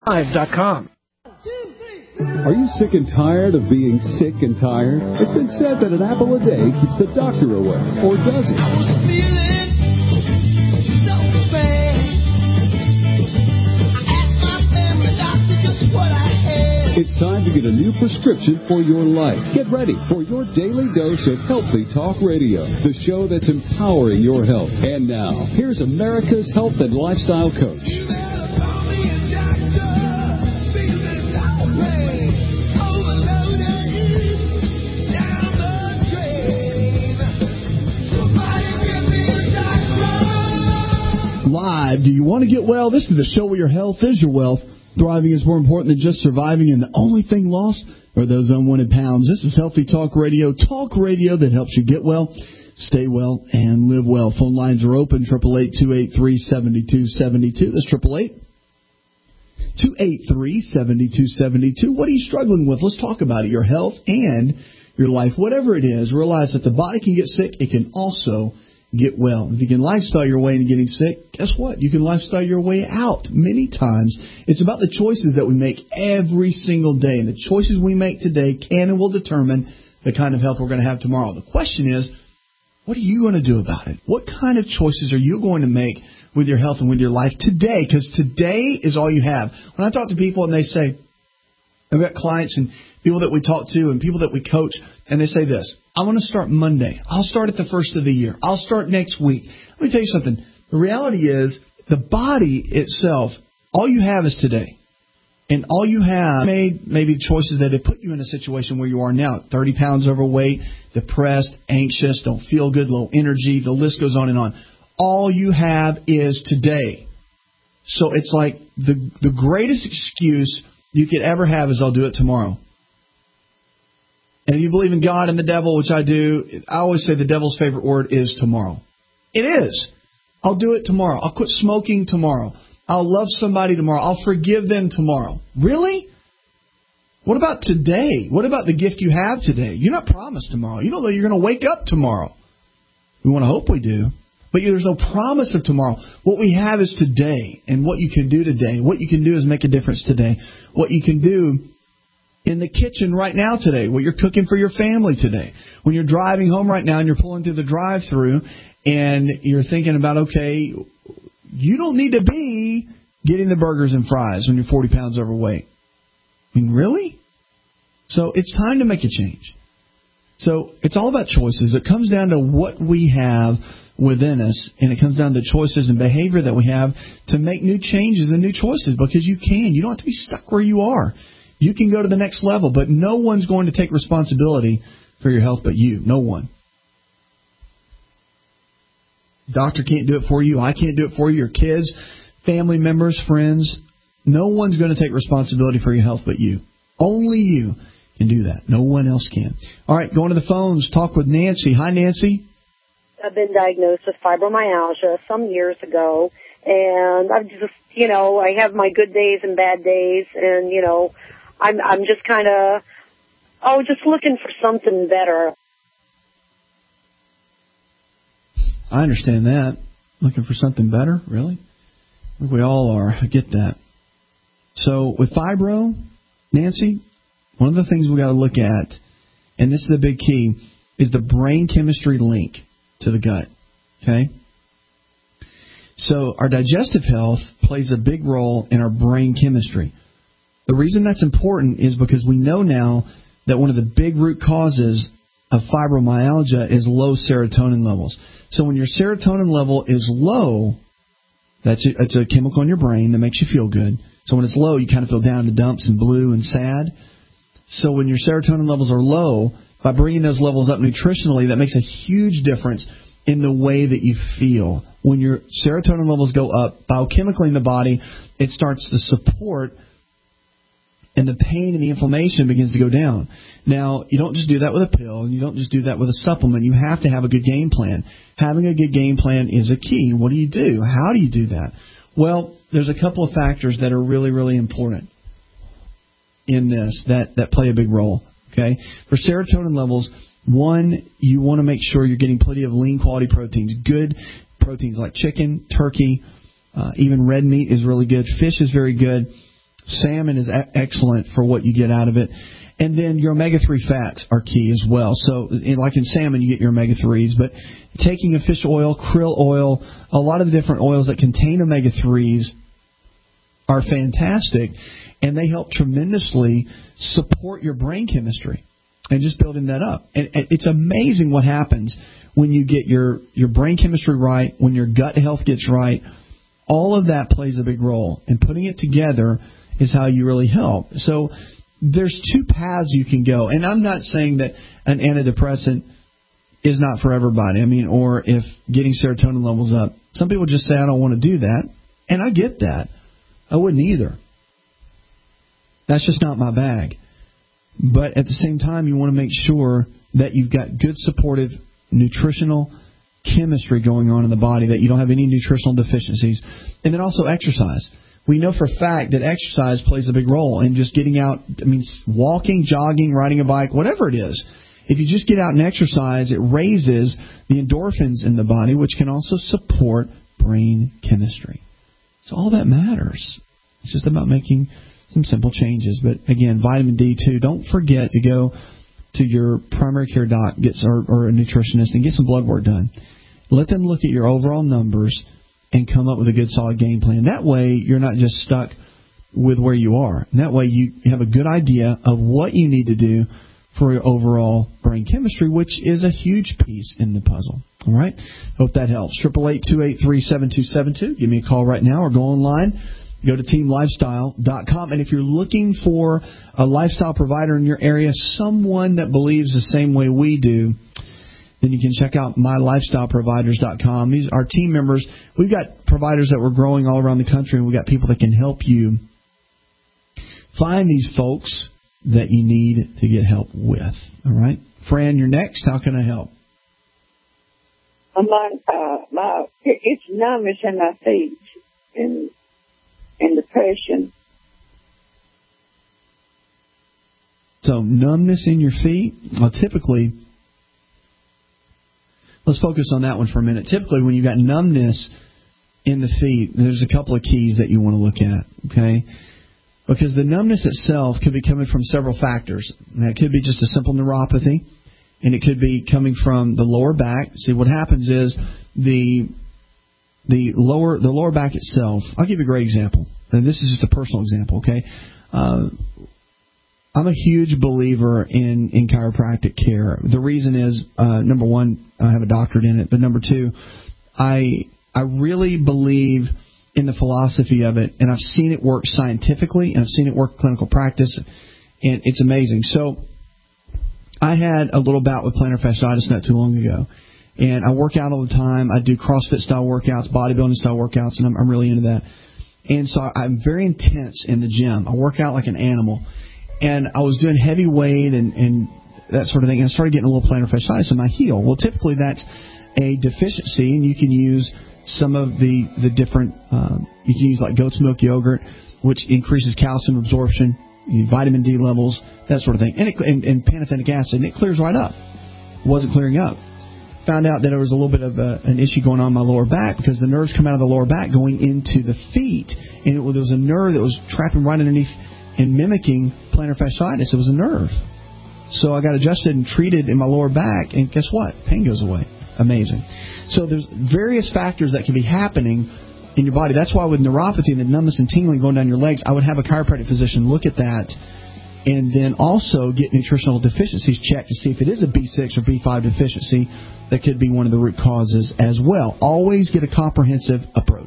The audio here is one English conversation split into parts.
Live.com. Are you sick and tired of being sick and tired? It's been said that an apple a day keeps the doctor away. Or does it? I was feeling so bad. I asked my family doctor just what I had. It's time to get a new prescription for your life. Get ready for your daily dose of Healthy Talk Radio, the show that's empowering your health. And now, here's America's health and lifestyle coach. Live. Do you want to get well? This is the show where your health is your wealth. Thriving is more important than just surviving, and the only thing lost are those unwanted pounds. This is Healthy Talk Radio that helps you get well, stay well, and live well. Phone lines are open, 888-283-7272. That's 888-283-7272. What are you struggling with? Let's talk about it. Your health and your life, whatever it is. Realize that the body can get sick. It can also get well. If you can lifestyle your way into getting sick, guess what? You can lifestyle your way out many times. It's about the choices that we make every single day. And the choices we make today can and will determine the kind of health we're going to have tomorrow. The question is, what are you going to do about it? What kind of choices are you going to make with your health and with your life today? Because today is all you have. When I talk to people and they say, I've got clients and people that we talk to and people that we coach, and they say this: I want to start Monday. I'll start at the first of the year. I'll start next week. Let me tell you something. The reality is the body itself, all you have is today. And all you have made maybe choices that have put you in a situation where you are now, 30 pounds overweight, depressed, anxious, don't feel good, low energy. The list goes on and on. All you have is today. So it's like the greatest excuse you could ever have is I'll do it tomorrow. And if you believe in God and the devil, which I do, I always say the devil's favorite word is tomorrow. It is. I'll do it tomorrow. I'll quit smoking tomorrow. I'll love somebody tomorrow. I'll forgive them tomorrow. Really? What about today? What about the gift you have today? You're not promised tomorrow. You don't know you're going to wake up tomorrow. We want to hope we do. But there's no promise of tomorrow. What we have is today and what you can do today. What you can do is make a difference today. What you can do in the kitchen right now today, what you're cooking for your family today. When you're driving home right now and you're pulling through the drive-thru and you're thinking about, okay, you don't need to be getting the burgers and fries when you're 40 pounds overweight. I mean, really? So it's time to make a change. So it's all about choices. It comes down to what we have within us, and it comes down to choices and behavior that we have to make new changes and new choices, because you can. You don't have to be stuck where you are. You can go to the next level, but no one's going to take responsibility for your health but you. No one. Doctor can't do it for you. I can't do it for you. Your kids, family members, friends. No one's going to take responsibility for your health but you. Only you can do that. No one else can. All right, going to the phones. Talk with Nancy. Hi, Nancy. I've been diagnosed with fibromyalgia some years ago, and I've just, I have my good days and bad days, and, I'm just kind of, just looking for something better. I understand that. Looking for something better? Really? I think we all are. I get that. So with fibro, Nancy, one of the things we got to look at, and this is a big key, is the brain chemistry link to the gut. Okay? So our digestive health plays a big role in our brain chemistry. The reason that's important is because we know now that one of the big root causes of fibromyalgia is low serotonin levels. So when your serotonin level is low, it's a chemical in your brain that makes you feel good. So when it's low, you kind of feel down in the dumps and blue and sad. So when your serotonin levels are low, by bringing those levels up nutritionally, that makes a huge difference in the way that you feel. When your serotonin levels go up, biochemically in the body, it starts to support, and the pain and the inflammation begins to go down. Now, you don't just do that with a pill, and you don't just do that with a supplement. You have to have a good game plan. Having a good game plan is a key. What do you do? How do you do that? Well, there's a couple of factors that are really, really important in this that play a big role. Okay, for serotonin levels, one, you want to make sure you're getting plenty of lean quality proteins. Good proteins like chicken, turkey, even red meat is really good. Fish is very good. Salmon is excellent for what you get out of it. And then your omega-3 fats are key as well. So, like in salmon, you get your omega-3s. But taking a fish oil, krill oil, a lot of the different oils that contain omega-3s are fantastic. And they help tremendously support your brain chemistry and just building that up. And it's amazing what happens when you get your brain chemistry right, when your gut health gets right. All of that plays a big role. And putting it together is how you really help. So there's two paths you can go. And I'm not saying that an antidepressant is not for everybody. I mean, or if getting serotonin levels up. Some people just say, I don't want to do that. And I get that. I wouldn't either. That's just not my bag. But at the same time, you want to make sure that you've got good supportive nutritional chemistry going on in the body, that you don't have any nutritional deficiencies. And then also exercise. We know for a fact that exercise plays a big role in just getting out. I mean, walking, jogging, riding a bike, whatever it is. If you just get out and exercise, it raises the endorphins in the body, which can also support brain chemistry. So all that matters. It's just about making some simple changes. But again, vitamin D2, don't forget to go to your primary care doc or a nutritionist and get some blood work done. Let them look at your overall numbers and come up with a good, solid game plan. That way, you're not just stuck with where you are. And that way, you have a good idea of what you need to do for your overall brain chemistry, which is a huge piece in the puzzle. All right? Hope that helps. 888-283-7272. Give me a call right now or go online. Go to teamlifestyle.com. And if you're looking for a lifestyle provider in your area, someone that believes the same way we do, then you can check out mylifestyleproviders.com. These are our team members. We've got providers that we're growing all around the country, and we've got people that can help you find these folks that you need to get help with. All right? Fran, you're next. How can I help? It's numbness in my feet and depression. So numbness in your feet? Well, typically, let's focus on that one for a minute. Typically, when you've got numbness in the feet, there's a couple of keys that you want to look at, okay? Because the numbness itself could be coming from several factors. That could be just a simple neuropathy, and it could be coming from the lower back. See, what happens is the lower back itself. I'll give you a great example, and this is just a personal example, okay? I'm a huge believer in chiropractic care. The reason is, number one, I have a doctorate in it, but number two, I really believe in the philosophy of it, and I've seen it work scientifically, and I've seen it work clinical practice, and it's amazing. So I had a little bout with plantar fasciitis not too long ago, and I work out all the time. I do CrossFit-style workouts, bodybuilding-style workouts, and I'm really into that. And so I'm very intense in the gym. I work out like an animal. And I was doing heavy weight and that sort of thing, and I started getting a little plantar fasciitis in my heel. Well, typically that's a deficiency, and you can use some of the different, you can use like goat's milk yogurt, which increases calcium absorption, vitamin D levels, that sort of thing, and pantothenic acid, and it clears right up. It wasn't clearing up. Found out that there was a little bit of an issue going on in my lower back because the nerves come out of the lower back going into the feet, and there was a nerve that was trapping right underneath and mimicking plantar fasciitis. It was a nerve. So I got adjusted and treated in my lower back, and guess what? Pain goes away. Amazing. So there's various factors that can be happening in your body. That's why with neuropathy and the numbness and tingling going down your legs, I would have a chiropractic physician look at that and then also get nutritional deficiencies checked to see if it is a B6 or B5 deficiency. That could be one of the root causes as well. Always get a comprehensive approach.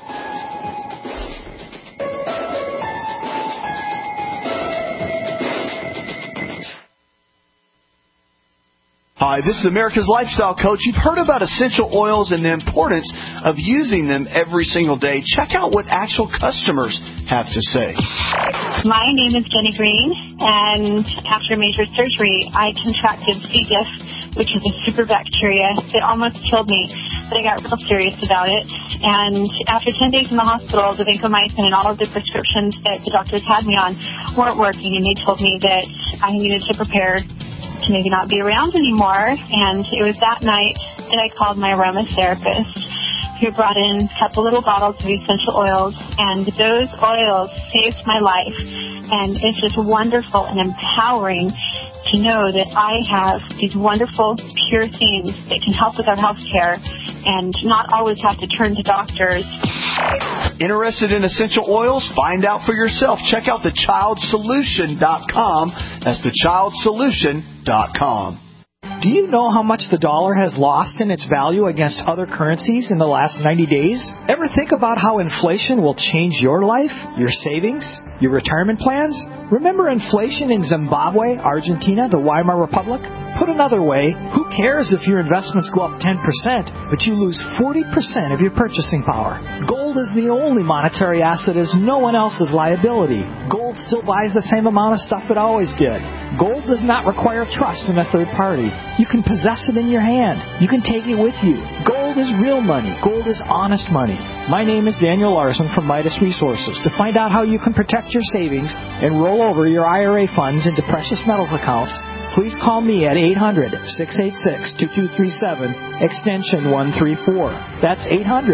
Hi, this is America's Lifestyle Coach. You've heard about essential oils and the importance of using them every single day. Check out what actual customers have to say. My name is Jenny Green, and after major surgery, I contracted C. diff, which is a super bacteria that almost killed me, but I got real serious about it. And after 10 days in the hospital, the vancomycin and all of the prescriptions that the doctors had me on weren't working, and they told me that I needed to prepare to maybe not be around anymore. And it was that night that I called my aromatherapist, who brought in a couple little bottles of essential oils, and those oils saved my life. And it's just wonderful and empowering to know that I have these wonderful, pure things that can help with our health care and not always have to turn to doctors. Interested in essential oils? Find out for yourself. Check out thechildsolution.com. That's thechildsolution.com. Do you know how much the dollar has lost in its value against other currencies in the last 90 days? Ever think about how inflation will change your life, your savings, your retirement plans? Remember inflation in Zimbabwe, Argentina, the Weimar Republic? Put another way, who cares if your investments go up 10%, but you lose 40% of your purchasing power? Gold is the only monetary asset as no one else's liability. Gold still buys the same amount of stuff it always did. Gold does not require trust in a third party. You can possess it in your hand. You can take it with you. Gold is real money. Gold is honest money. My name is Daniel Larson from Midas Resources. To find out how you can protect your savings and roll over your IRA funds into precious metals accounts, please call me at 800-686-2237, extension 134. That's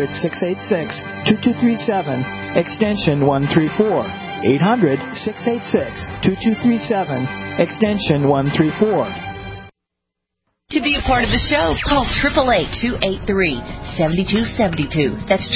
800-686-2237, extension 134. 800-686-2237, extension 134. To be a part of the show, call 888-283-7272. That's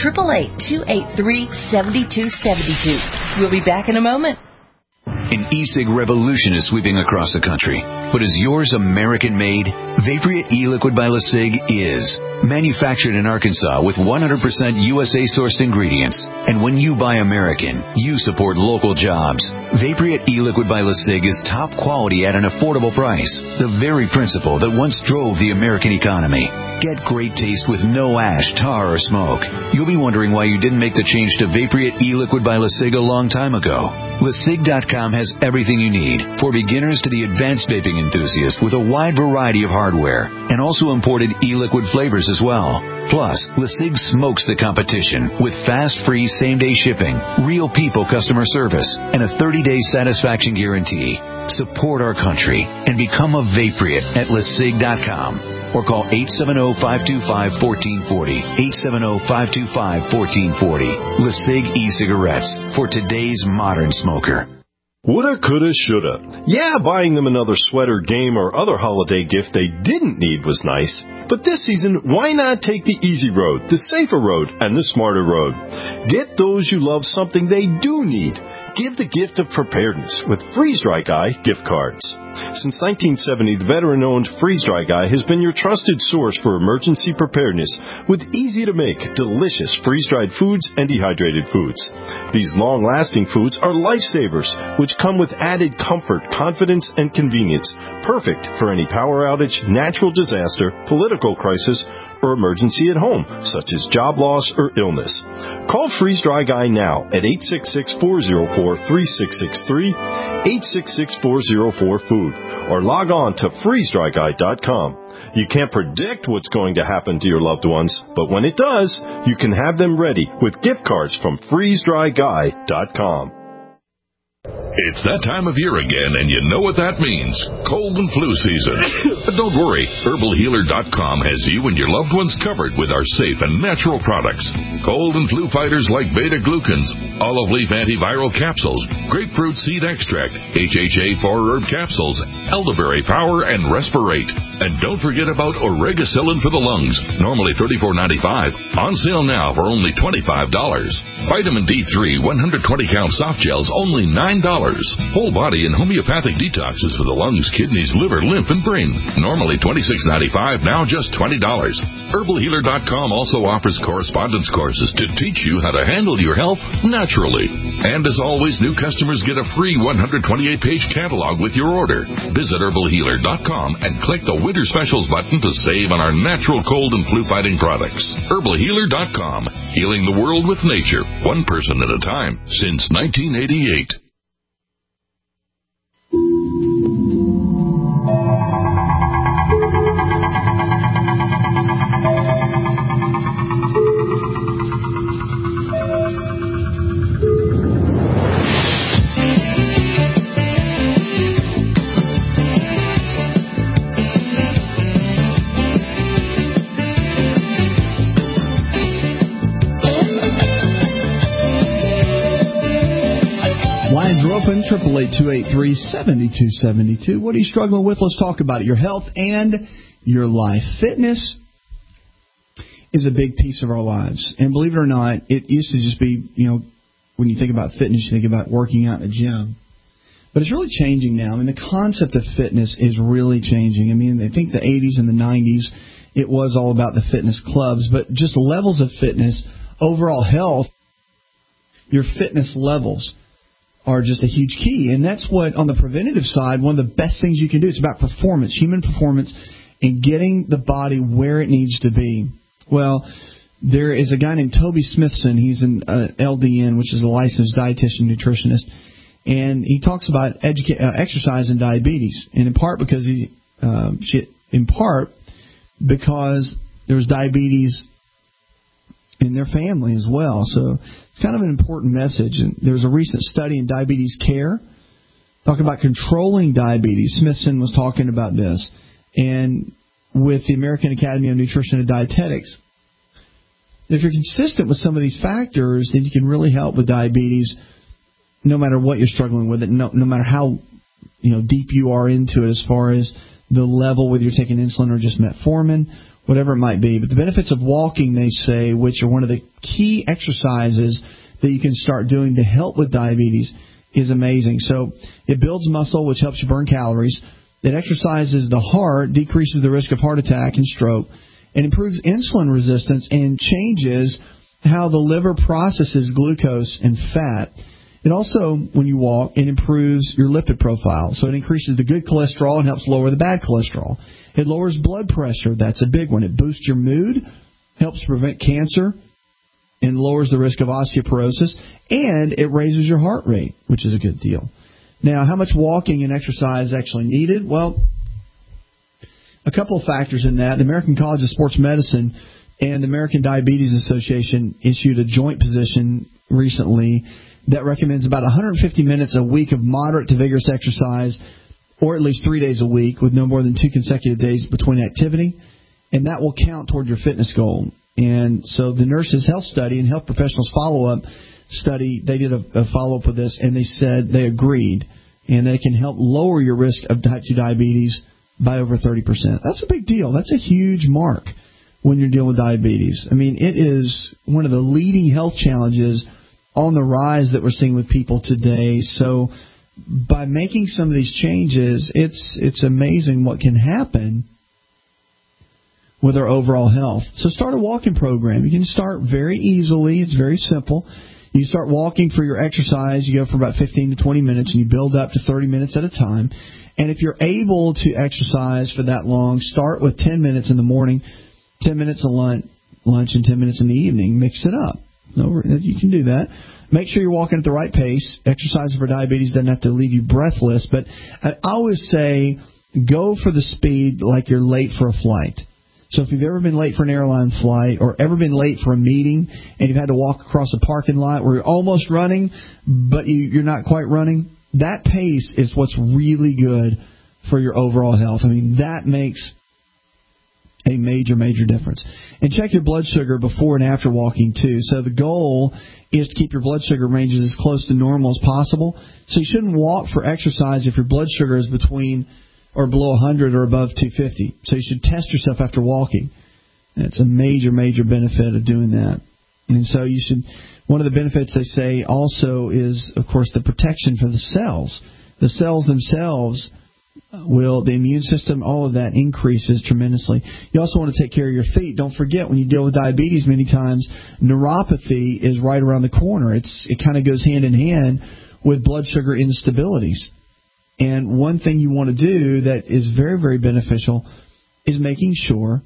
888-283-7272. We'll be back in a moment. An e-cig revolution is sweeping across the country. But is yours American-made? Vaporeat e-liquid by LeSig is. Manufactured in Arkansas with 100% USA-sourced ingredients. And when you buy American, you support local jobs. Vaporeat e-liquid by LeSig is top quality at an affordable price. The very principle that once drove the American economy. Get great taste with no ash, tar, or smoke. You'll be wondering why you didn't make the change to Vaporeat e-liquid by LeSig a long time ago. LeSig.com has everything you need, for beginners to the advanced vaping enthusiast, with a wide variety of hardware, and also imported e-liquid flavors as well. Plus, LeSig smokes the competition with fast, free, same-day shipping, real people customer service, and a 30-day satisfaction guarantee. Support our country and become a Vaporeat at LeSig.com. Or call 870-525-1440. 870-525-1440. LeSig e-cigarettes for today's modern smoker. Woulda, coulda, shoulda. Yeah, buying them another sweater, game, or other holiday gift they didn't need was nice. But this season, why not take the easy road, the safer road, and the smarter road? Get those you love something they do need. Give the gift of preparedness with Freeze Dry Guy gift cards. Since 1970, the veteran-owned Freeze Dry Guy has been your trusted source for emergency preparedness with easy-to-make, delicious freeze-dried foods and dehydrated foods. These long-lasting foods are lifesavers, which come with added comfort, confidence, and convenience, perfect for any power outage, natural disaster, political crisis, or emergency at home, such as job loss or illness. Call Freeze Dry Guy now at 866-404-3663, 866-404-FOOD, or log on to freezedryguy.com. You can't predict what's going to happen to your loved ones, but when it does, you can have them ready with gift cards from freezedryguy.com. It's that time of year again, and you know what that means. Cold and flu season. But don't worry, HerbalHealer.com has you and your loved ones covered with our safe and natural products. Cold and flu fighters like beta-glucans, olive leaf antiviral capsules, grapefruit seed extract, HHA 4-herb capsules, elderberry power, and respirate. And don't forget about Oregacillin for the lungs, normally $34.95. On sale now for only $25. Vitamin D3 120-count soft gels, only $9. Whole body and homeopathic detoxes for the lungs, kidneys, liver, lymph, and brain. Normally $26.95, now just $20. HerbalHealer.com also offers correspondence courses to teach you how to handle your health naturally. And as always, new customers get a free 128-page catalog with your order. Visit HerbalHealer.com and click the Winter Specials button to save on our natural cold and flu-fighting products. HerbalHealer.com, healing the world with nature, one person at a time, since 1988. open, 888-283-7272. What are you struggling with? Let's talk about it. Your health and your life. Fitness is a big piece of our lives. And believe it or not, it used to just be, when you think about fitness, you think about working out in a gym. But it's really changing now. I mean, the concept of fitness is really changing. I mean, I think the 80s and the 90s, it was all about the fitness clubs. But just levels of fitness, overall health, your fitness levels are just a huge key. And that's what, on the preventative side, one of the best things you can do. It's about performance, human performance, and getting the body where it needs to be. Well, there is a guy named Toby Smithson. He's an LDN, which is a licensed dietitian nutritionist, and he talks about exercise and diabetes, and in part because there was diabetes in their family as well. So it's kind of an important message. And there was a recent study in Diabetes Care talking about controlling diabetes. Smithson was talking about this, and with the American Academy of Nutrition and Dietetics. If you're consistent with some of these factors, then you can really help with diabetes no matter what you're struggling with it, no matter how deep you are into it as far as the level, whether you're taking insulin or just metformin, whatever it might be. But the benefits of walking, they say, which are one of the key exercises that you can start doing to help with diabetes, is amazing. So it builds muscle, which helps you burn calories. It exercises the heart, decreases the risk of heart attack and stroke, and improves insulin resistance and changes how the liver processes glucose and fat. It also, when you walk, it improves your lipid profile. So it increases the good cholesterol and helps lower the bad cholesterol. It lowers blood pressure. That's a big one. It boosts your mood, helps prevent cancer, and lowers the risk of osteoporosis. And it raises your heart rate, which is a good deal. Now, how much walking and exercise is actually needed? Well, a couple of factors in that. The American College of Sports Medicine and the American Diabetes Association issued a joint position recently that recommends about 150 minutes a week of moderate to vigorous exercise, or at least 3 days a week with no more than 2 consecutive days between activity, and that will count toward your fitness goal. And so the Nurses' Health Study and Health Professionals Follow-Up Study, they did a follow-up with this, and they said they agreed, and that it can help lower your risk of type 2 diabetes by over 30%. That's a big deal. That's a huge mark when you're dealing with diabetes. I mean, it is one of the leading health challenges on the rise that we're seeing with people today. So by making some of these changes, it's amazing what can happen with our overall health. So start a walking program. You can start very easily. It's very simple. You start walking for your exercise. You go for about 15 to 20 minutes, and you build up to 30 minutes at a time. And if you're able to exercise for that long, start with 10 minutes in the morning, 10 minutes at lunch, and 10 minutes in the evening. Mix it up. You can do that. Make sure you're walking at the right pace. Exercising for diabetes doesn't have to leave you breathless. But I always say go for the speed like you're late for a flight. So if you've ever been late for an airline flight or ever been late for a meeting and you've had to walk across a parking lot where you're almost running but you're not quite running, that pace is what's really good for your overall health. I mean, that makes a major, major difference. And check your blood sugar before and after walking, too. So the goal is to keep your blood sugar ranges as close to normal as possible. So you shouldn't walk for exercise if your blood sugar is between or below 100 or above 250. So you should test yourself after walking. That's a major, major benefit of doing that. And so you should. One of the benefits they say also is, of course, the protection for the cells. The cells themselves the immune system, all of that increases tremendously. You also want to take care of your feet. Don't forget, when you deal with diabetes, many times neuropathy is right around the corner. It kind of goes hand in hand with blood sugar instabilities. And one thing you want to do that is very, very beneficial is making sure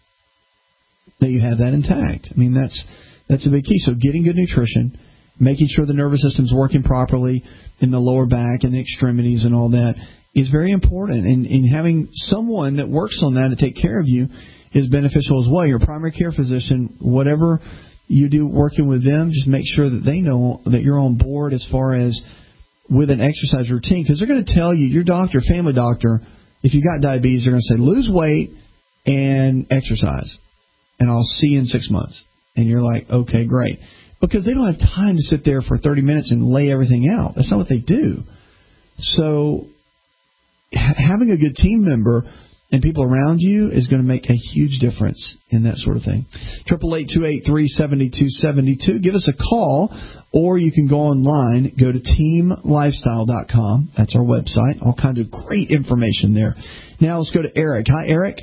that you have that intact. I mean, that's a big key. So getting good nutrition, making sure the nervous system's working properly in the lower back and the extremities and all that is very important. And having someone that works on that to take care of you is beneficial as well. Your primary care physician, whatever you do working with them, just make sure that they know that you're on board as far as with an exercise routine, because they're going to tell you, your doctor, family doctor, if you got diabetes, they're going to say, lose weight and exercise, and I'll see you in 6 months. And you're like, okay, great. Because they don't have time to sit there for 30 minutes and lay everything out. That's not what they do. So having a good team member and people around you is going to make a huge difference in that sort of thing. 888-283-7272. Give us a call, or you can go online. Go to teamlifestyle.com. That's our website. All kinds of great information there. Now let's go to Eric. Hi, Eric.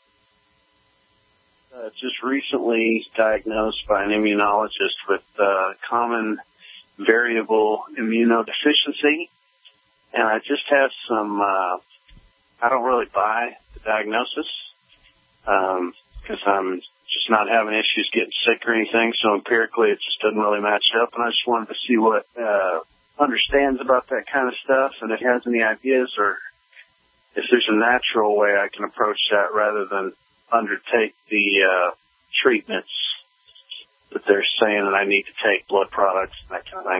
Just recently diagnosed by an immunologist with common variable immunodeficiency. And I just have some, I don't really buy the diagnosis because I'm just not having issues getting sick or anything. So empirically, it just doesn't really match up. And I just wanted to see what understands about that kind of stuff and if it has any ideas or if there's a natural way I can approach that rather than undertake the treatments that they're saying that I need to take, blood products and that kind of thing.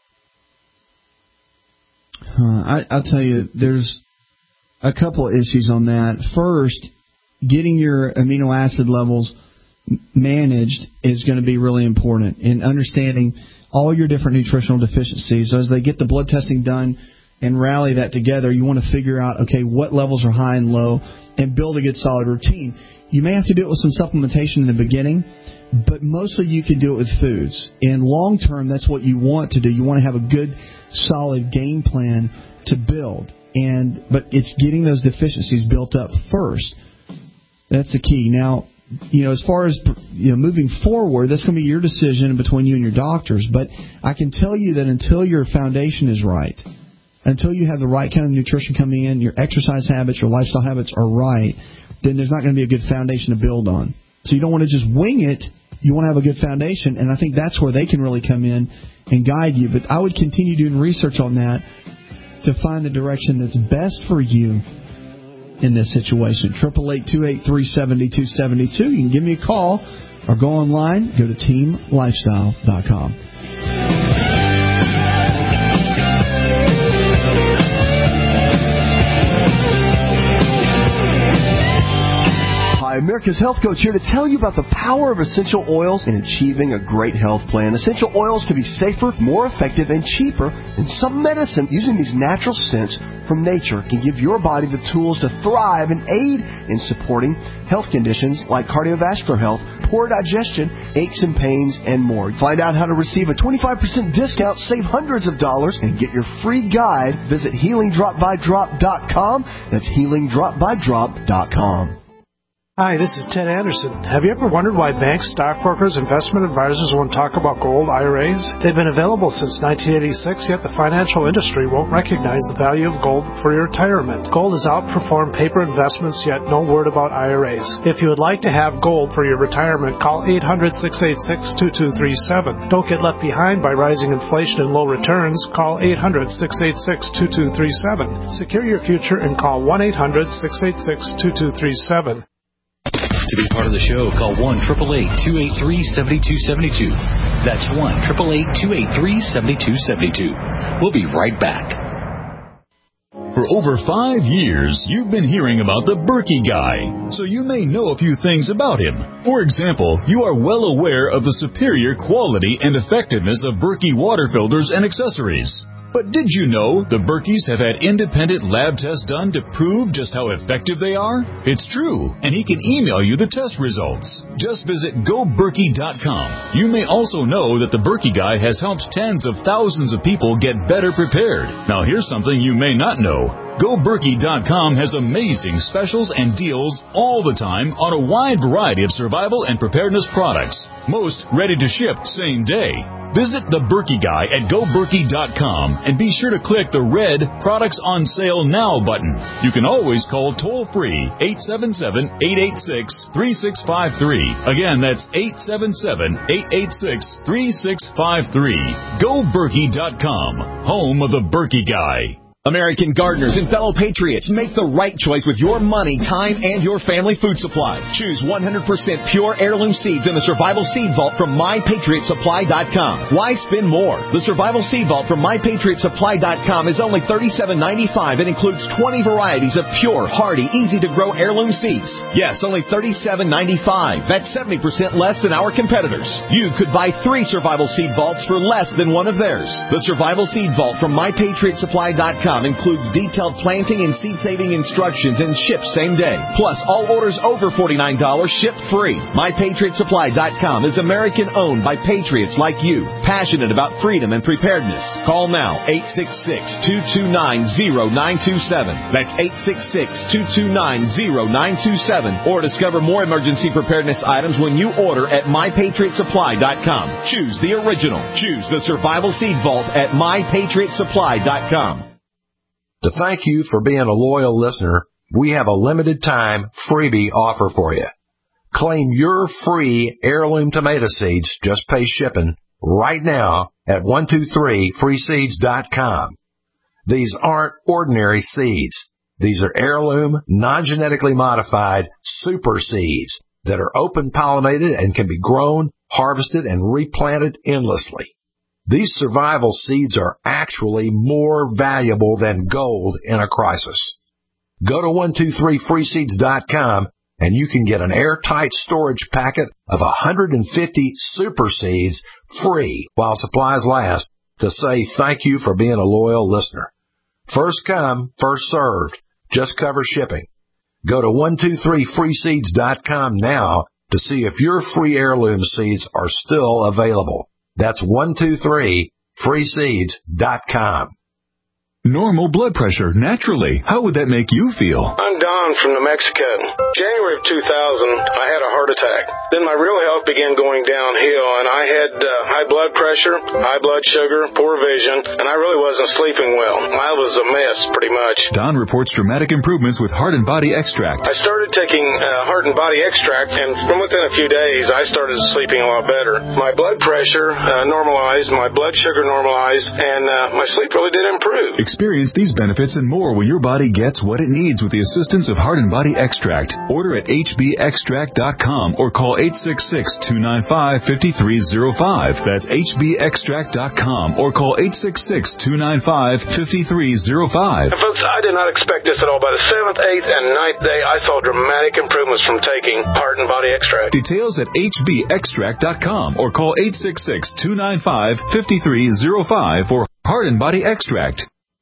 I'll tell you, there's a couple of issues on that. First, getting your amino acid levels managed is going to be really important in understanding all your different nutritional deficiencies. So as they get the blood testing done and rally that together, you want to figure out, okay, what levels are high and low and build a good solid routine. You may have to do it with some supplementation in the beginning, but mostly you can do it with foods. And long term, that's what you want to do. You want to have a good, solid game plan to build. But it's getting those deficiencies built up first. That's the key. Now, as far as moving forward, that's going to be your decision between you and your doctors. But I can tell you that until your foundation is right, until you have the right kind of nutrition coming in, your exercise habits, your lifestyle habits are right, then there's not going to be a good foundation to build on. So you don't want to just wing it. You want to have a good foundation, and I think that's where they can really come in and guide you. But I would continue doing research on that to find the direction that's best for you in this situation. 888-283-7272. You can give me a call or go online. Go to teamlifestyle.com. America's Health Coach here to tell you about the power of essential oils in achieving a great health plan. Essential oils can be safer, more effective, and cheaper than some medicine. Using these natural scents from nature can give your body the tools to thrive and aid in supporting health conditions like cardiovascular health, poor digestion, aches and pains, and more. Find out how to receive a 25% discount, save hundreds of dollars, and get your free guide. Visit healingdropbydrop.com. That's healingdropbydrop.com. Hi, this is Ted Anderson. Have you ever wondered why banks, stockbrokers, investment advisors won't talk about gold IRAs? They've been available since 1986, yet the financial industry won't recognize the value of gold for your retirement. Gold has outperformed paper investments, yet no word about IRAs. If you would like to have gold for your retirement, call 800-686-2237. Don't get left behind by rising inflation and low returns. Call 800-686-2237. Secure your future and call 1-800-686-2237. To be part of the show, call 1-888-283-7272. That's 1-888-283-7272. We'll be right back. For over 5 years, you've been hearing about the Berkey Guy, so you may know a few things about him. For example, you are well aware of the superior quality and effectiveness of Berkey water filters and accessories. But did you know the Berkeys have had independent lab tests done to prove just how effective they are? It's true, and he can email you the test results. Just visit GoBerkey.com. You may also know that the Berkey Guy has helped tens of thousands of people get better prepared. Now here's something you may not know. GoBerkey.com has amazing specials and deals all the time on a wide variety of survival and preparedness products. Most ready to ship same day. Visit the Berkey Guy at GoBerkey.com and be sure to click the red Products on Sale Now button. You can always call toll-free 877-886-3653. Again, that's 877-886-3653. GoBerkey.com, home of the Berkey Guy. American gardeners and fellow patriots, make the right choice with your money, time, and your family food supply. Choose 100% pure heirloom seeds in the Survival Seed Vault from MyPatriotSupply.com. Why spend more? The Survival Seed Vault from MyPatriotSupply.com is only $37.95 and includes 20 varieties of pure, hardy, easy-to-grow heirloom seeds. Yes, only $37.95. That's 70% less than our competitors. You could buy 3 Survival Seed Vaults for less than one of theirs. The Survival Seed Vault from MyPatriotSupply.com MyPatriotSupply.com includes detailed planting and seed-saving instructions and ships same day. Plus, all orders over $49 ship free. MyPatriotSupply.com is American-owned by patriots like you, passionate about freedom and preparedness. Call now, 866-229-0927. That's 866-229-0927. Or discover more emergency preparedness items when you order at MyPatriotSupply.com. Choose the original. Choose the Survival Seed Vault at MyPatriotSupply.com. To thank you for being a loyal listener, we have a limited time freebie offer for you. Claim your free heirloom tomato seeds, just pay shipping, right now at 123freeseeds.com. These aren't ordinary seeds. These are heirloom, non-genetically modified super seeds that are open pollinated and can be grown, harvested, and replanted endlessly. These survival seeds are actually more valuable than gold in a crisis. Go to 123freeseeds.com and you can get an airtight storage packet of 150 super seeds free while supplies last to say thank you for being a loyal listener. First come, first served. Just cover shipping. Go to 123freeseeds.com now to see if your free heirloom seeds are still available. That's 123freeseeds.com. Normal blood pressure, naturally. How would that make you feel? I'm Don from New Mexico. January of 2000, I had a heart attack. Then my real health began going downhill, and I had high blood pressure, high blood sugar, poor vision, and I really wasn't sleeping well. I was a mess, pretty much. Don reports dramatic improvements with Heart and Body Extract. I started taking Heart and Body Extract, and from within a few days, I started sleeping a lot better. My blood pressure normalized, my blood sugar normalized, and my sleep really did improve. Experience these benefits and more when your body gets what it needs with the assistance of Heart and Body Extract. Order at hbextract.com or call 866-295-5305. That's hbextract.com or call 866-295-5305. And folks, I did not expect this at all. By the 7th, 8th, and 9th day, I saw dramatic improvements from taking Heart and Body Extract. Details at hbextract.com or call 866-295-5305 for Heart and Body Extract.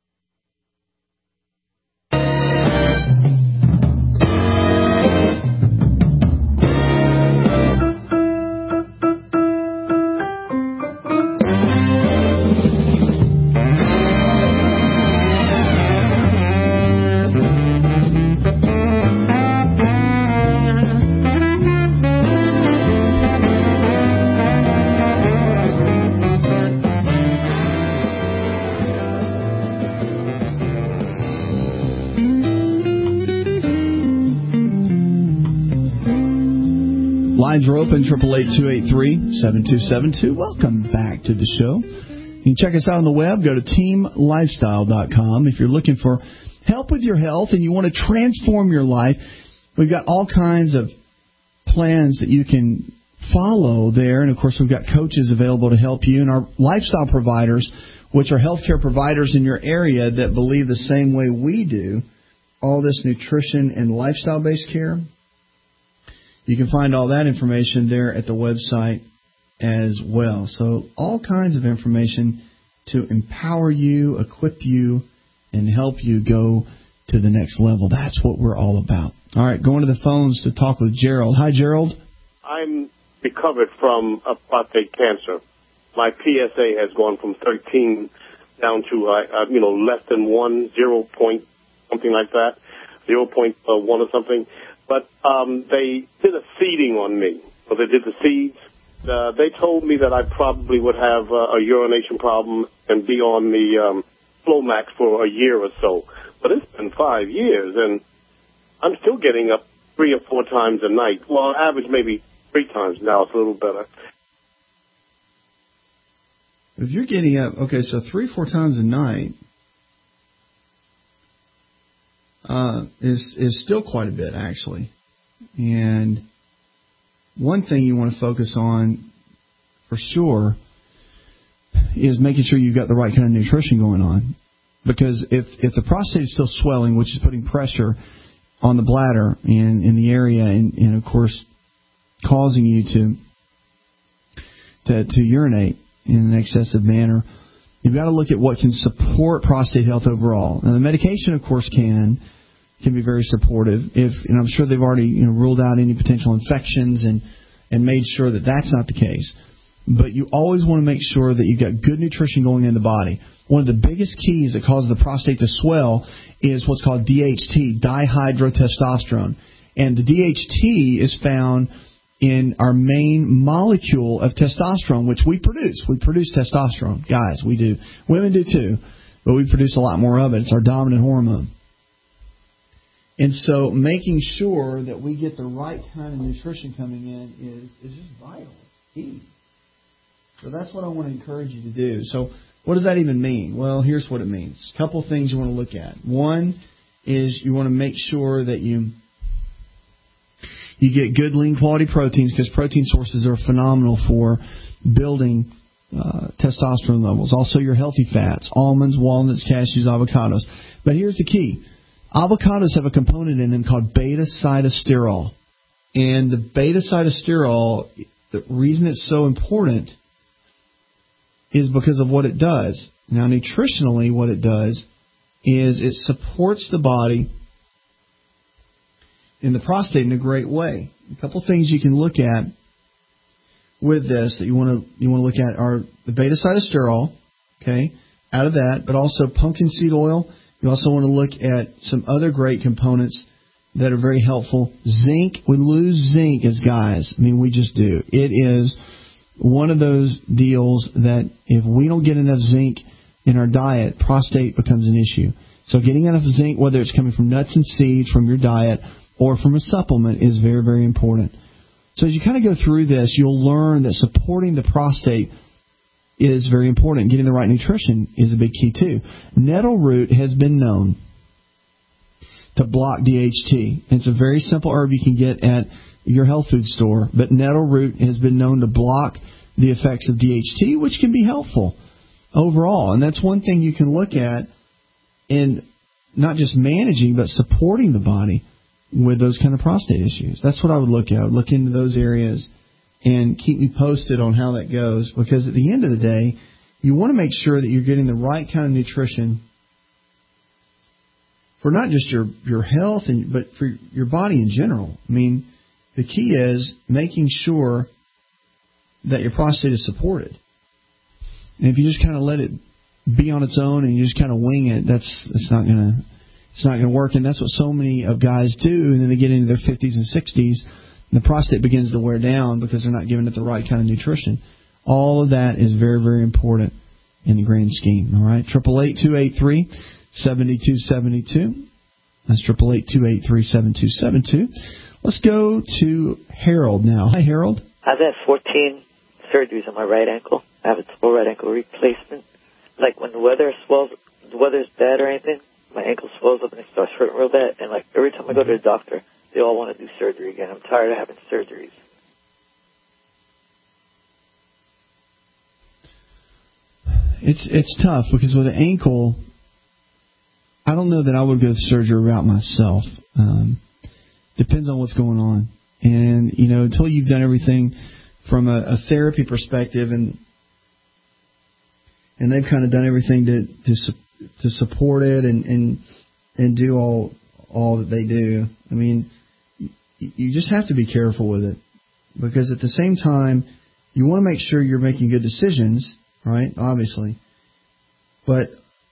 Lines are open, 888-283-7272. Welcome back to the show. You can check us out on the web. Go to teamlifestyle.com. If you're looking for help with your health and you want to transform your life, we've got all kinds of plans that you can follow there. And, of course, we've got coaches available to help you. And our lifestyle providers, which are healthcare providers in your area that believe the same way we do, all this nutrition and lifestyle-based care. You can find all that information there at the website as well. So all kinds of information to empower you, equip you, and help you go to the next level. That's what we're all about. All right, going to the phones to talk with Gerald. Hi, Gerald. I'm recovered from a prostate cancer. My PSA has gone from 13 down to, less than 1, 0 point something like that, 0.1 or something. But they did a seeding on me. So they did the seeds. They told me that I probably would have a urination problem and be on the Flomax for a year or so. But it's been 5 years, and I'm still getting up 3 or 4 times a night. Well, average maybe 3 times now. It's a little better. If you're getting up, okay, so 3 or 4 times a night is still quite a bit, actually. And one thing you want to focus on for sure is making sure you've got the right kind of nutrition going on. Because if the prostate is still swelling, which is putting pressure on the bladder and in the area, and of course causing you to urinate in an excessive manner, You've got to look at what can support prostate health overall. Now, the medication, of course, can be very supportive. And I'm sure they've already ruled out any potential infections and made sure that that's not the case. But you always want to make sure that you've got good nutrition going in the body. One of the biggest keys that causes the prostate to swell is what's called DHT, dihydrotestosterone. And the DHT is found in our main molecule of testosterone, which we produce. We produce testosterone. Guys, we do. Women do too, but we produce a lot more of it. It's our dominant hormone. And so making sure that we get the right kind of nutrition coming in is just vital. It's key. So that's what I want to encourage you to do. So what does that even mean? Well, here's what it means. A couple of things you want to look at. One is you want to make sure that you get good, lean, quality proteins, because protein sources are phenomenal for building testosterone levels. Also your healthy fats, almonds, walnuts, cashews, avocados. But here's the key. Avocados have a component in them called beta-cytosterol. And the beta-cytosterol, the reason it's so important is because of what it does. Now, nutritionally, what it does is it supports the body in the prostate in a great way. A couple things you can look at with this that you want to look at are the beta-cytosterol, okay, out of that, but also pumpkin seed oil. You also want to look at some other great components that are very helpful. Zinc, we lose zinc as guys. I mean, we just do. It is one of those deals that if we don't get enough zinc in our diet, prostate becomes an issue. So getting enough zinc, whether it's coming from nuts and seeds, from your diet, or from a supplement, is very, very important. So as you kind of go through this, you'll learn that supporting the prostate is very important. Getting the right nutrition is a big key too. Nettle root has been known to block DHT. It's a very simple herb you can get at your health food store, but nettle root has been known to block the effects of DHT, which can be helpful overall. And that's one thing you can look at in not just managing, but supporting the body with those kind of prostate issues. That's what I would look at. I would look into those areas and keep me posted on how that goes, because at the end of the day, you want to make sure that you're getting the right kind of nutrition for not just your health, but for your body in general. I mean, the key is making sure that your prostate is supported. And if you just kind of let it be on its own and you just kind of wing it, it's not going to work. And that's what so many of guys do. And then they get into their 50s and 60s, and the prostate begins to wear down because they're not giving it the right kind of nutrition. All of that is very, very important in the grand scheme. All right, 888-283-7272. That's 888-283-7272. Let's go to Harold now. Hi, Harold. I've had 14 surgeries on my right ankle. I have a full right ankle replacement. Like when the weather's bad or anything, my ankle swells up and it starts hurting real bad. And like every time I go to the doctor, they all want to do surgery again. I'm tired of having surgeries. It's tough because with the ankle, I don't know that I would go the surgery route myself. Depends on what's going on. And, until you've done everything from a therapy perspective and they've kind of done everything to support it and do all that they do. I mean, you just have to be careful with it, because at the same time, you want to make sure you're making good decisions, right? Obviously. But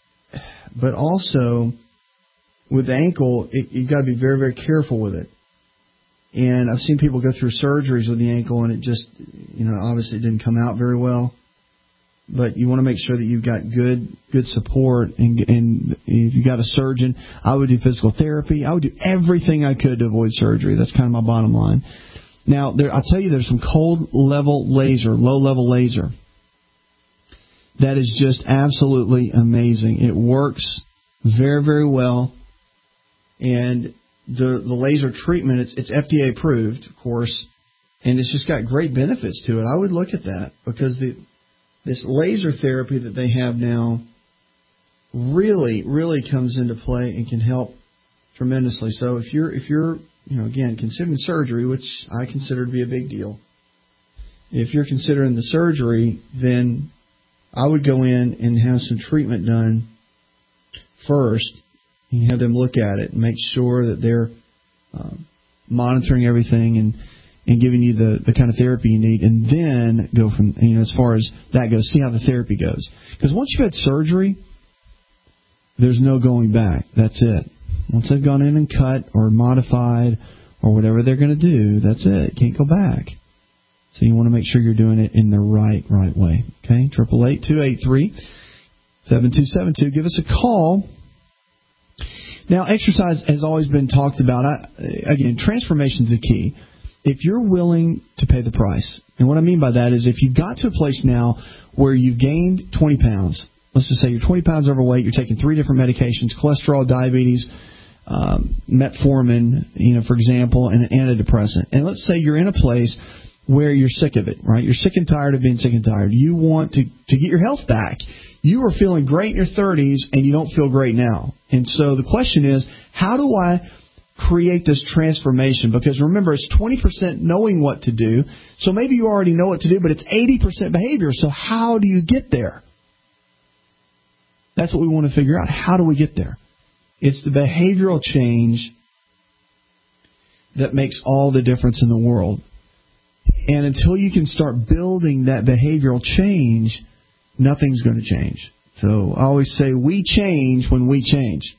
also with the ankle, you've got to be very, very careful with it. And I've seen people go through surgeries with the ankle and it just, obviously it didn't come out very well. But you want to make sure that you've got good support. And if you've got a surgeon, I would do physical therapy. I would do everything I could to avoid surgery. That's kind of my bottom line. Now, I'll tell you, there's some low-level laser. That is just absolutely amazing. It works very, very well. And the laser treatment, it's FDA approved, of course, and it's just got great benefits to it. I would look at that, because this laser therapy that they have now really, really comes into play and can help tremendously. So if you're again, considering surgery, which I consider to be a big deal, if you're considering the surgery, then I would go in and have some treatment done first. You have them look at it and make sure that they're monitoring everything and giving you the kind of therapy you need, and then go from, as far as that goes, see how the therapy goes. Because once you've had surgery, there's no going back. That's it. Once they've gone in and cut or modified or whatever they're going to do, that's it. You can't go back. So you want to make sure you're doing it in the right way. Okay? 888-283-7272. Give us a call. Now, exercise has always been talked about. Again, transformation is the key. If you're willing to pay the price, and what I mean by that is if you've got to a place now where you've gained 20 pounds, let's just say you're 20 pounds overweight, you're taking 3 different medications, cholesterol, diabetes, metformin, for example, and an antidepressant. And let's say you're in a place where you're sick of it, right? You're sick and tired of being sick and tired. You want to get your health back. You were feeling great in your 30s, and you don't feel great now. And so the question is, how do I create this transformation? Because remember, it's 20% knowing what to do. So maybe you already know what to do, but it's 80% behavior. So how do you get there? That's what we want to figure out. How do we get there? It's the behavioral change that makes all the difference in the world. And until you can start building that behavioral change, nothing's going to change. So I always say we change when we change.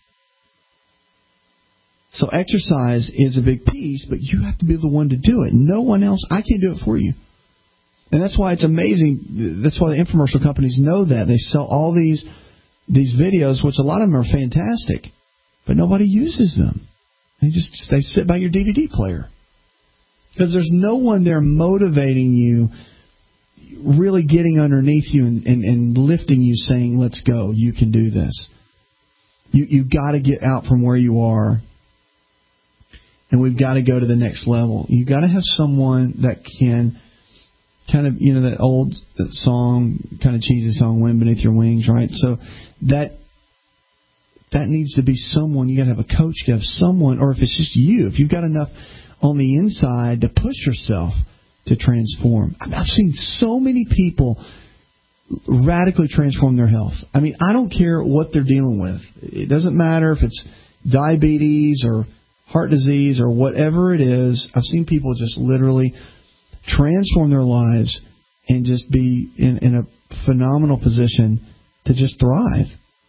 So exercise is a big piece, but you have to be the one to do it. No one else. I can't do it for you. And that's why it's amazing. That's why the infomercial companies know that. They sell all these videos, which a lot of them are fantastic, but nobody uses them. They sit by your DVD player. Because there's no one there motivating you, really getting underneath you and lifting you, saying, let's go, you can do this. You've got to get out from where you are, and we've got to go to the next level. You've got to have someone that can kind of, that song, kind of cheesy song, Wind Beneath Your Wings, right? So that needs to be someone. You got to have a coach, you got to have someone, or if it's just you, if you've got enough on the inside to push yourself to transform. I've seen so many people radically transform their health. I mean, I don't care what they're dealing with. It doesn't matter if it's diabetes or heart disease or whatever it is. I've seen people just literally transform their lives and just be in a phenomenal position to just thrive.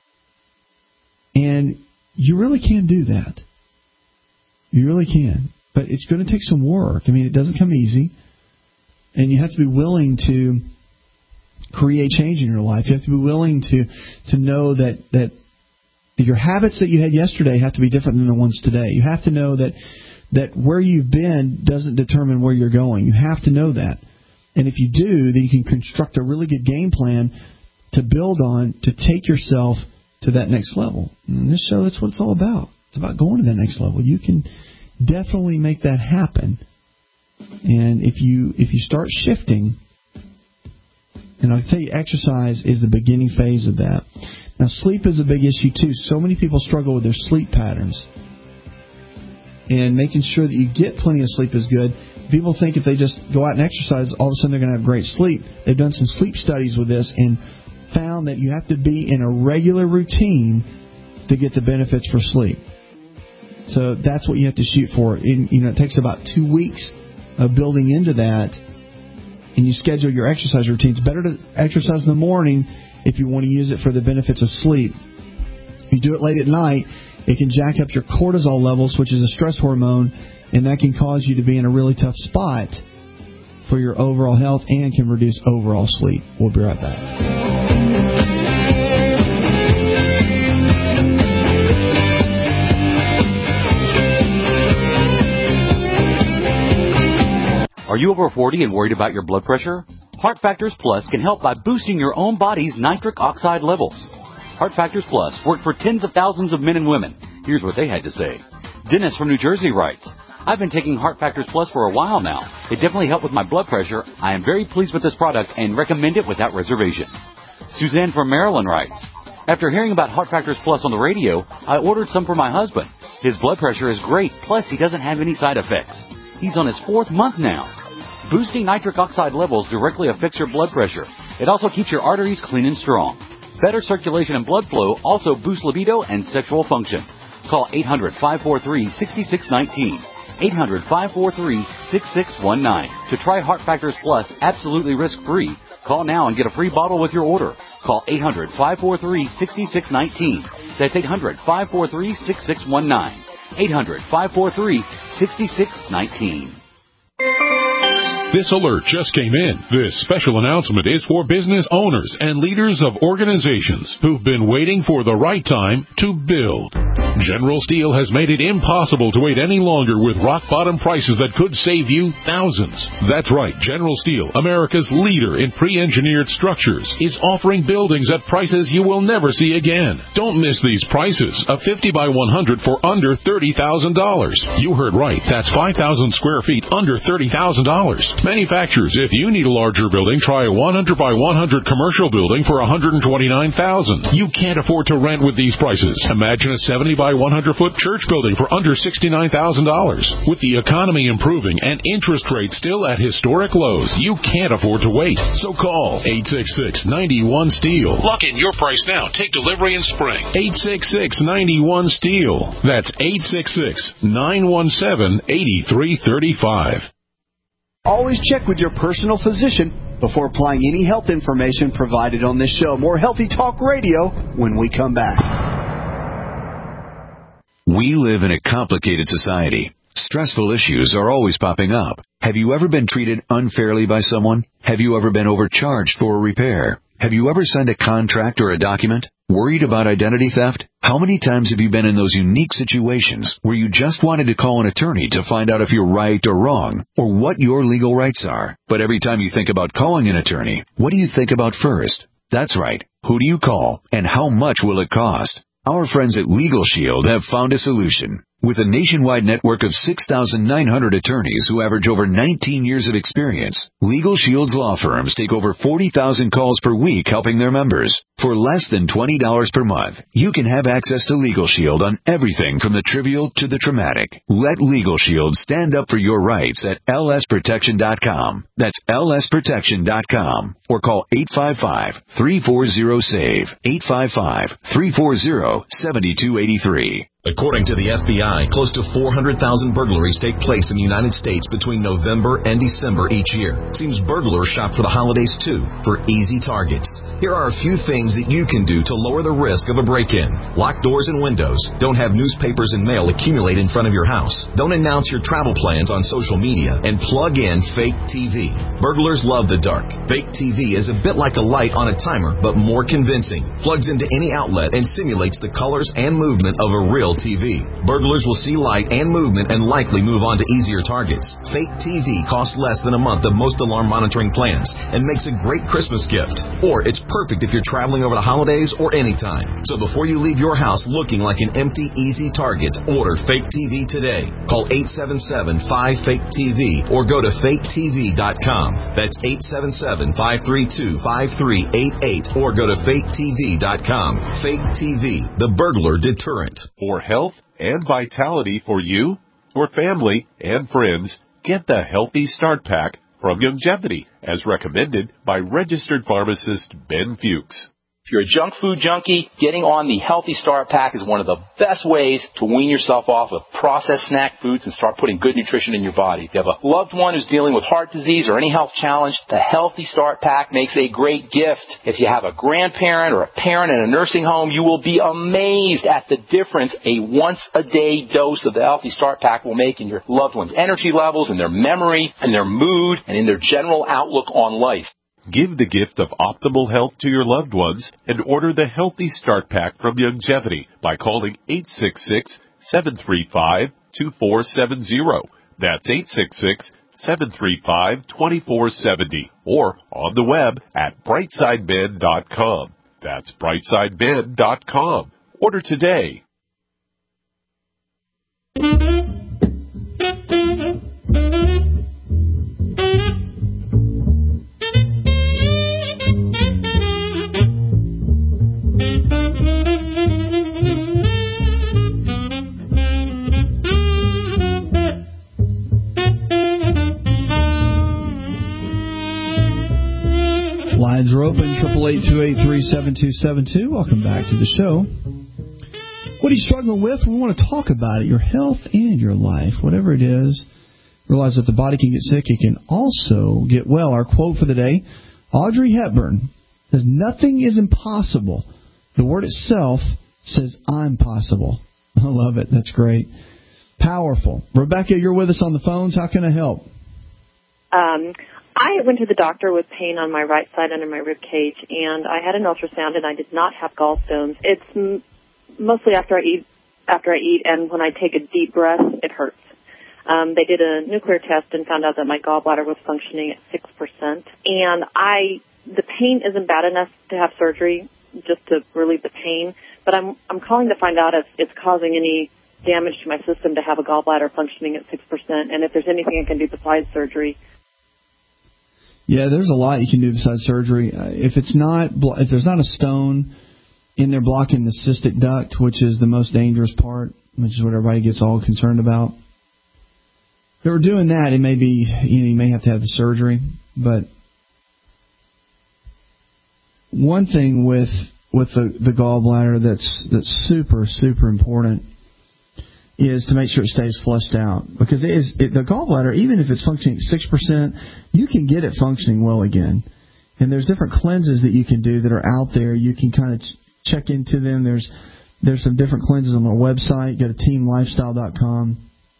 And you really can do that. You really can. But it's going to take some work. I mean, it doesn't come easy. And you have to be willing to create change in your life. You have to be willing to know that your habits that you had yesterday have to be different than the ones today. You have to know that where you've been doesn't determine where you're going. You have to know that. And if you do, then you can construct a really good game plan to build on to take yourself to that next level. And this show, that's what it's all about. It's about going to that next level. You can definitely make that happen. And if you start shifting, and I'll tell you, exercise is the beginning phase of that. Now, sleep is a big issue too. So many people struggle with their sleep patterns. And making sure that you get plenty of sleep is good. People think if they just go out and exercise, all of a sudden they're going to have great sleep. They've done some sleep studies with this and found that you have to be in a regular routine to get the benefits for sleep. So that's what you have to shoot for. It takes about 2 weeks of building into that, and you schedule your exercise routines. Better to exercise in the morning if you want to use it for the benefits of sleep. If you do it late at night, it can jack up your cortisol levels, which is a stress hormone, and that can cause you to be in a really tough spot for your overall health and can reduce overall sleep. We'll be right back. Are you over 40 and worried about your blood pressure? Heart Factors Plus can help by boosting your own body's nitric oxide levels. Heart Factors Plus worked for tens of thousands of men and women. Here's what they had to say. Dennis from New Jersey writes, I've been taking Heart Factors Plus for a while now. It definitely helped with my blood pressure. I am very pleased with this product and recommend it without reservation. Suzanne from Maryland writes, after hearing about Heart Factors Plus on the radio, I ordered some for my husband. His blood pressure is great, plus he doesn't have any side effects. He's on his 4th month now. Boosting nitric oxide levels directly affects your blood pressure. It also keeps your arteries clean and strong. Better circulation and blood flow also boosts libido and sexual function. Call 800-543-6619. 800-543-6619. To try Heart Factors Plus absolutely risk-free, call now and get a free bottle with your order. Call 800-543-6619. That's 800-543-6619. 800-543-6619. This alert just came in. This special announcement is for business owners and leaders of organizations who've been waiting for the right time to build. General Steel has made it impossible to wait any longer with rock-bottom prices that could save you thousands. That's right. General Steel, America's leader in pre-engineered structures, is offering buildings at prices you will never see again. Don't miss these prices. A 50 by 100 for under $30,000. You heard right. That's 5,000 square feet under $30,000. Manufacturers, if you need a larger building, try a 100 by 100 commercial building for $129,000. You can't afford to rent with these prices. Imagine a 70 by 100-foot church building for under $69,000. With the economy improving and interest rates still at historic lows, you can't afford to wait. So call 866-91-STEEL. Lock in your price now. Take delivery in spring. 866-91-STEEL. That's 866-917-8335. Always check with your personal physician before applying any health information provided on this show. More Healthy Talk Radio when we come back. We live in a complicated society. Stressful issues are always popping up. Have you ever been treated unfairly by someone? Have you ever been overcharged for a repair? Have you ever signed a contract or a document? Worried about identity theft? How many times have you been in those unique situations where you just wanted to call an attorney to find out if you're right or wrong, or what your legal rights are? But every time you think about calling an attorney, what do you think about first? That's right. Who do you call, and how much will it cost? Our friends at Legal Shield have found a solution. With a nationwide network of 6,900 attorneys who average over 19 years of experience, Legal Shield's law firms take over 40,000 calls per week helping their members. For less than $20 per month, you can have access to Legal Shield on everything from the trivial to the traumatic. Let Legal Shield stand up for your rights at lsprotection.com. That's lsprotection.com. Or call 855-340-SAVE. 855-340-7283. According to the FBI, close to 400,000 burglaries take place in the United States between November and December each year. Seems burglars shop for the holidays too, for easy targets. Here are a few things that you can do to lower the risk of a break-in. Lock doors and windows. Don't have newspapers and mail accumulate in front of your house. Don't announce your travel plans on social media. And plug in fake TV. Burglars love the dark. Fake TV is a bit like a light on a timer, but more convincing. Plugs into any outlet and simulates the colors and movement of a real TV. Burglars will see light and movement and likely move on to easier targets. Fake TV costs less than a month of most alarm monitoring plans and makes a great Christmas gift. Or it's perfect if you're traveling over the holidays or anytime. So before you leave your house looking like an empty, easy target, order Fake TV today. Call 877-5FAKE-TV or go to faketv.com. That's 877-532-5388 or go to faketv.com. Fake TV, the burglar deterrent. For health and vitality for you, your family, and friends, get the Healthy Start Pack from Youngevity, as recommended by registered pharmacist Ben Fuchs. If you're a junk food junkie, getting on the Healthy Start Pack is one of the best ways to wean yourself off of processed snack foods and start putting good nutrition in your body. If you have a loved one who's dealing with heart disease or any health challenge, the Healthy Start Pack makes a great gift. If you have a grandparent or a parent in a nursing home, you will be amazed at the difference a once-a-day dose of the Healthy Start Pack will make in your loved one's energy levels, in their memory, in their mood, and in their general outlook on life. Give the gift of optimal health to your loved ones and order the Healthy Start Pack from Youngevity by calling 866-735-2470. That's 866-735-2470. Or on the web at brightsideben.com. That's brightsideben.com. Order today. Lions open, 888-283-7272. Welcome back to the show. What are you struggling with? We want to talk about it. Your health and your life, whatever it is. Realize that the body can get sick. It can also get well. Our quote for the day, Audrey Hepburn says, "Nothing is impossible. The word itself says, I'm possible." I love it. That's great. Powerful. Rebecca, you're with us on the phones. How can I help? I went to the doctor with pain on my right side under my rib cage, and I had an ultrasound, and I did not have gallstones. It's mostly after I eat, and when I take a deep breath, it hurts. They did a nuclear test and found out that my gallbladder was functioning at 6%, and the pain isn't bad enough to have surgery just to relieve the pain, but I'm calling to find out if it's causing any damage to my system to have a gallbladder functioning at 6%, and if there's anything I can do besides surgery. Yeah, there's a lot you can do besides surgery. If there's not a stone in there blocking the cystic duct, which is the most dangerous part, which is what everybody gets all concerned about. If they were doing that, it may be you may have to have the surgery. But one thing with the gallbladder that's super, super important is to make sure it stays flushed out. Because the gallbladder, even if it's functioning at 6%, you can get it functioning well again. And there's different cleanses that you can do that are out there. You can kind of check into them. There's some different cleanses on our website. Go to teamlifestyle.com.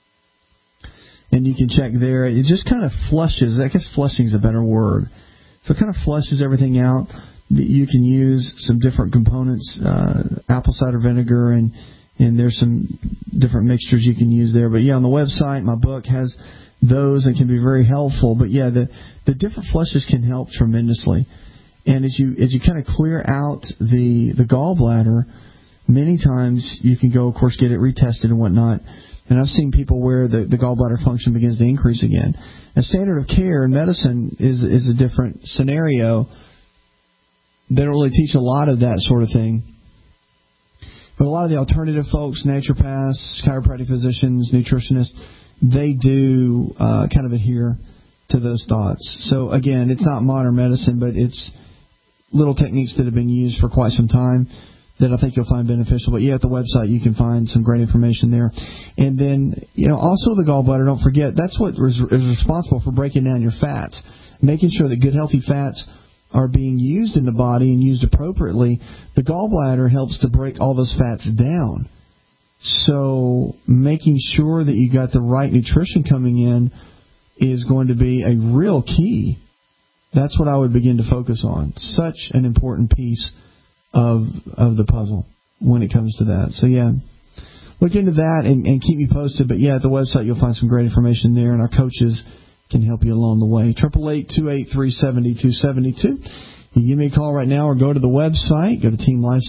And you can check there. It just kind of flushes. I guess flushing is a better word. So it kind of flushes everything out. You can use some different components, apple cider vinegar, and there's some different mixtures you can use there. But, yeah, on the website, my book has those and can be very helpful. But, yeah, the different flushes can help tremendously. And as you kind of clear out the gallbladder, many times you can go, of course, get it retested and whatnot. And I've seen people where the gallbladder function begins to increase again. And standard of care in medicine is a different scenario. They don't really teach a lot of that sort of thing. But a lot of the alternative folks, naturopaths, chiropractic physicians, nutritionists, they do kind of adhere to those thoughts. So, again, it's not modern medicine, but it's little techniques that have been used for quite some time that I think you'll find beneficial. But, yeah, at the website you can find some great information there. And then, also the gallbladder, don't forget, that's what is responsible for breaking down your fats, making sure that good, healthy fats are being used in the body and used appropriately. The gallbladder helps to break all those fats down. So making sure that you got the right nutrition coming in is going to be a real key. That's what I would begin to focus on. Such an important piece of the puzzle when it comes to that. So, yeah, look into that and keep me posted. But, yeah, at the website you'll find some great information there, and our coaches can help you along the way. 888-283-7272. You give me a call right now or go to the website. Go to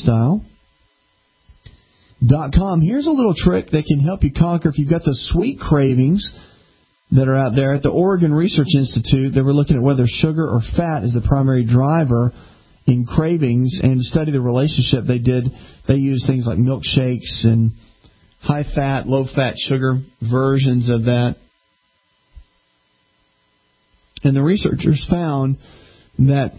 teamlifestyle.com. Here's a little trick that can help you conquer if you've got those sweet cravings that are out there. At the Oregon Research Institute, they were looking at whether sugar or fat is the primary driver in cravings, and to study the relationship they used things like milkshakes and high-fat, low-fat sugar versions of that. And the researchers found that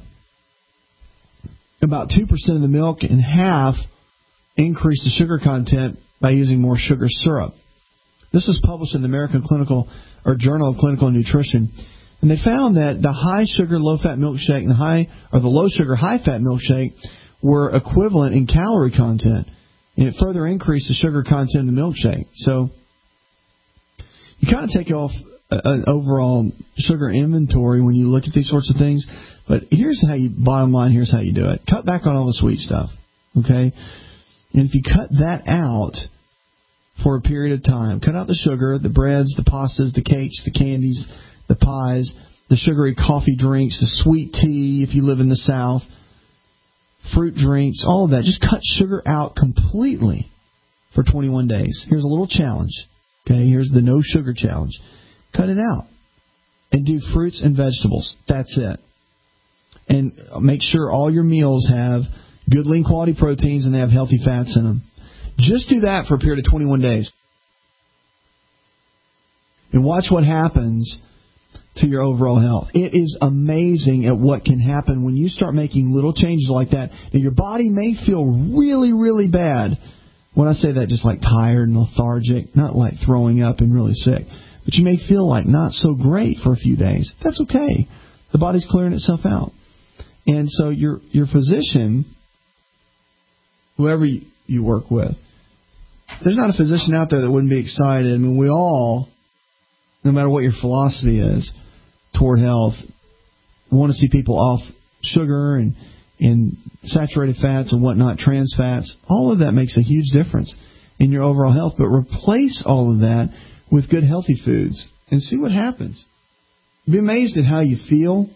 about 2% of the milk and half increased the sugar content by using more sugar syrup. This was published in the American Journal of Clinical Nutrition. And they found that the high sugar, low fat milkshake and the low sugar, high fat milkshake were equivalent in calorie content. And it further increased the sugar content in the milkshake. So you kind of take off an overall sugar inventory when you look at these sorts of things. But bottom line, here's how you do it. Cut back on all the sweet stuff, okay? And if you cut that out for a period of time, cut out the sugar, the breads, the pastas, the cakes, the candies, the pies, the sugary coffee drinks, the sweet tea if you live in the South, fruit drinks, all of that. Just cut sugar out completely for 21 days. Here's a little challenge, okay? Here's the no sugar challenge. Cut it out and do fruits and vegetables. That's it. And make sure all your meals have good, lean quality proteins and they have healthy fats in them. Just do that for a period of 21 days. And watch what happens to your overall health. It is amazing at what can happen when you start making little changes like that. Now, your body may feel really, really bad. When I say that, just like tired and lethargic, not like throwing up and really sick. But you may feel like not so great for a few days. That's okay. The body's clearing itself out. And so your physician, whoever you work with, there's not a physician out there that wouldn't be excited. I mean, we all, no matter what your philosophy is toward health, want to see people off sugar and saturated fats and whatnot, trans fats. All of that makes a huge difference in your overall health. But replace all of that with good, healthy foods and see what happens. You'll be amazed at how you feel.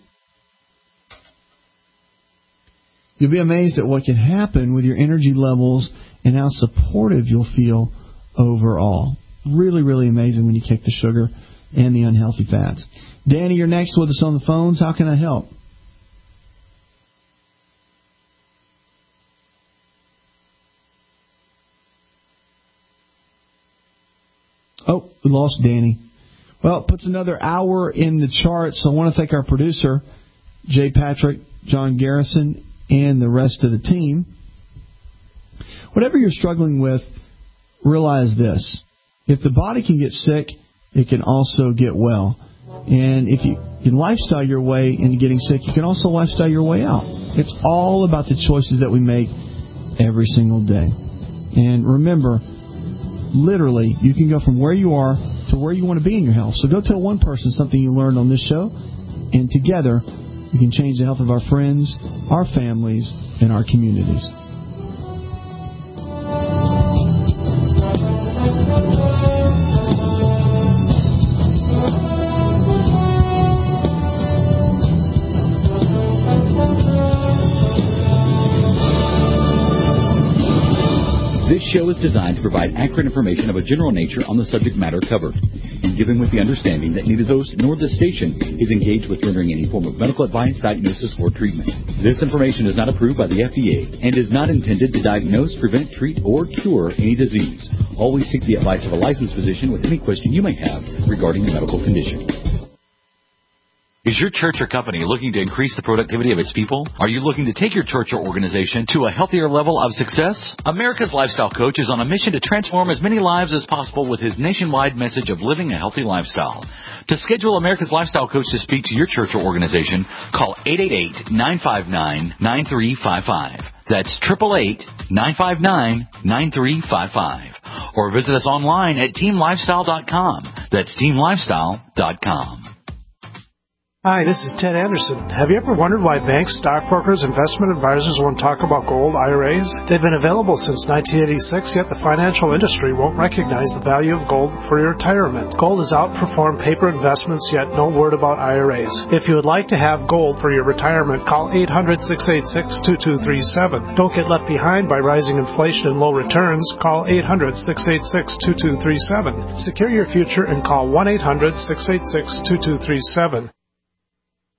You'll be amazed at what can happen with your energy levels and how supportive you'll feel overall. Really, really amazing when you kick the sugar and the unhealthy fats. Danny, you're next with us on the phones. How can I help? Oh, we lost Danny. Well, it puts another hour in the charts. So I want to thank our producer, Jay Patrick, John Garrison, and the rest of the team. Whatever you're struggling with, realize this. If the body can get sick, it can also get well. And if you can lifestyle your way into getting sick, you can also lifestyle your way out. It's all about the choices that we make every single day. And remember, literally, you can go from where you are to where you want to be in your health. So go tell one person something you learned on this show, and together we can change the health of our friends, our families, and our communities. This show is designed to provide accurate information of a general nature on the subject matter covered, and given with the understanding that neither the host nor the station is engaged with rendering any form of medical advice, diagnosis, or treatment. This information is not approved by the FDA and is not intended to diagnose, prevent, treat, or cure any disease. Always seek the advice of a licensed physician with any question you may have regarding a medical condition. Is your church or company looking to increase the productivity of its people? Are you looking to take your church or organization to a healthier level of success? America's Lifestyle Coach is on a mission to transform as many lives as possible with his nationwide message of living a healthy lifestyle. To schedule America's Lifestyle Coach to speak to your church or organization, call 888-959-9355. That's 888-959-9355. Or visit us online at teamlifestyle.com. That's teamlifestyle.com. Hi, this is Ted Anderson. Have you ever wondered why banks, stockbrokers, investment advisors won't talk about gold IRAs? They've been available since 1986, yet the financial industry won't recognize the value of gold for your retirement. Gold has outperformed paper investments, yet no word about IRAs. If you would like to have gold for your retirement, call 800-686-2237. Don't get left behind by rising inflation and low returns. Call 800-686-2237. Secure your future and call 1-800-686-2237.